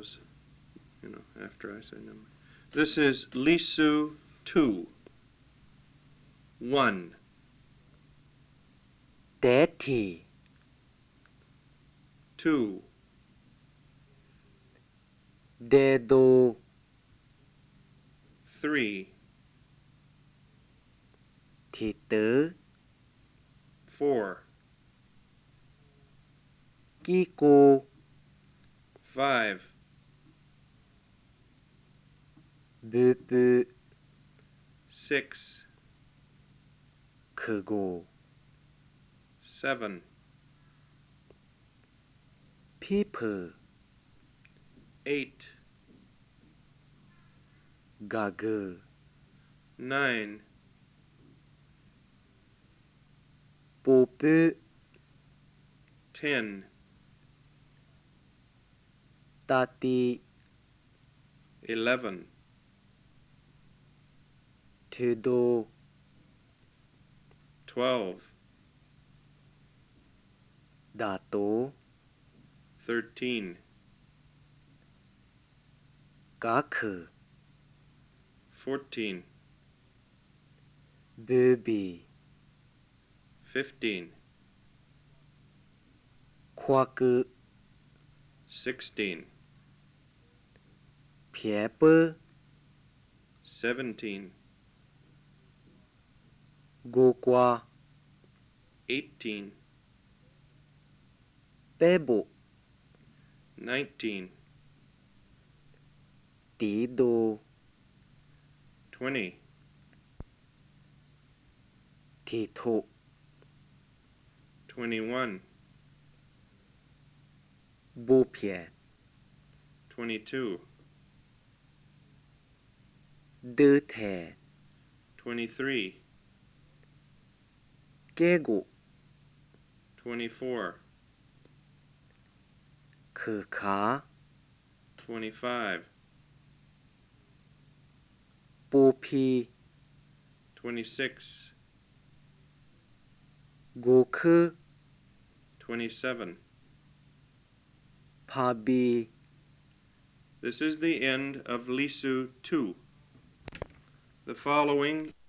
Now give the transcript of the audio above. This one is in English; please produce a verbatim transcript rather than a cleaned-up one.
those, you know, after I say number. This is Lisu two. One. Daddy. Two. Dedo. Three. Thì tớ. Four. Kí cô. Five. Bự bự. Six. 크고. Seven. People. Eight. 가그. Nine. 뽀뽀. Ten. 따띠. Eleven. 되도. Twelve. 다도. Thirteen. 가크. Fourteen. 베비. Fifteen. 쿼크. Sixteen. 페퍼. Seventeen. 고과. Eighteen. 빼보. Nineteen. 디도. Twenty. 디토. Twenty-one. 보피에. Twenty-two. 드테. Twenty-three. 깨고. Twenty-four. 그가. Twenty-five. 뽀피. Twenty-six. 고크. Twenty-seven. 파비. This is the end of Lisu two. The following